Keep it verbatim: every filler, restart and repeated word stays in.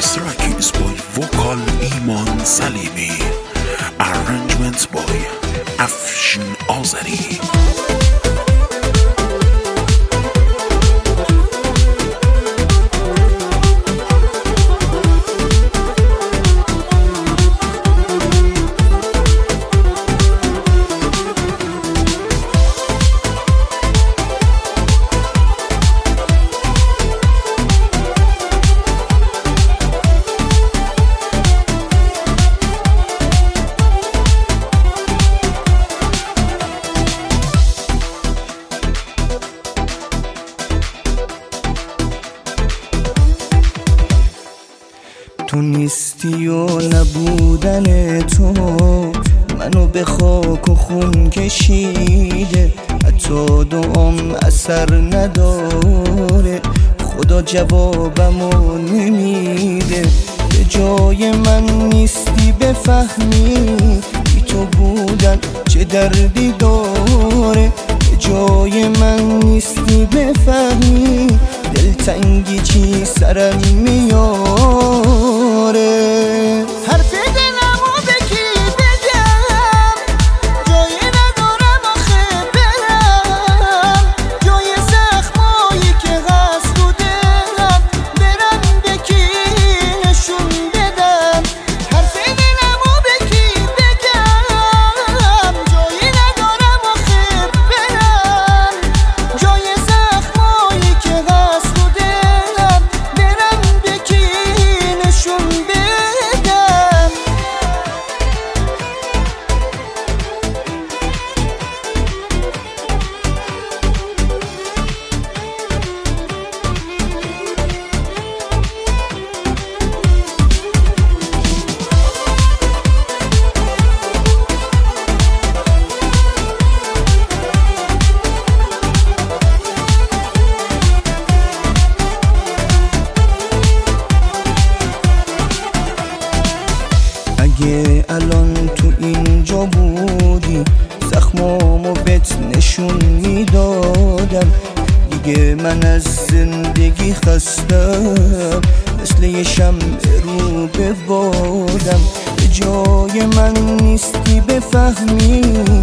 This track is by vocal Iman Salimi, arrangement by Afshin Azari. تو نیستی و نبودن تو منو به خاک و خون کشیده، حتی دعام اثر نداره، خدا جوابمو نمیده. به جای من نیستی بفهمی بی تو بودن چه دردی داره، به جای من نیستی بفهمی دلتنگی چی سرم میاره. حرف دلمو به کی بگم، جایی ندارم آخه برم، جای زخمایی که هست تو دلم برم به کی نشون بدم. حرف دلمو به کی بگم، جایی ندارم آخه برم، جای زخمایی که هست تو دلم برم به کی نشون بدم. اگه الان تو اینجا بودی زخمامو بهت نشون میدادم، دیگه من از زندگی خستم، مثل یه شمع رو به بادم. به جای من نیستی بفهمی